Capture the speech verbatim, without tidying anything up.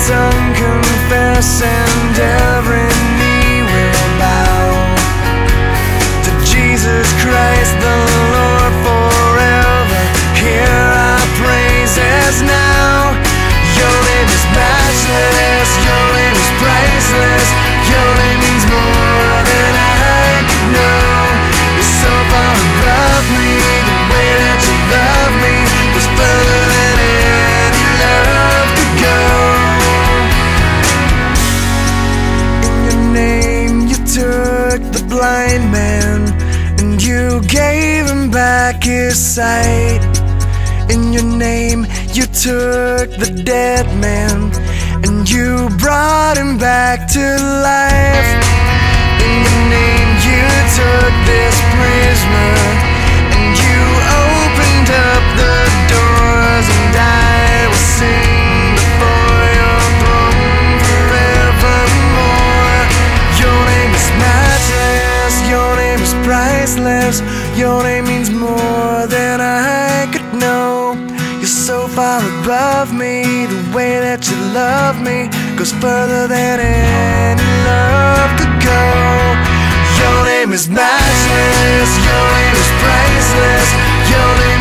tongue confess and every knee will bow to Jesus Christ the Lord forever. Hear our praises now. Your name is matchless, your name is priceless, your name means more than I could know. You're so far above me, the way that you love me goes further than any love could go. In your name you took the blind man and you gave him back his sight. In your name you took the dead man and you brought him back to life. In your name you took this prisoner and you opened up the doors, and I will sing before your throne forevermore. Your name is matchless, your name is priceless, your name means more than I could know. You're so far above me, the way that you love me goes further than any love could go. Your name is matchless, your name is priceless, your name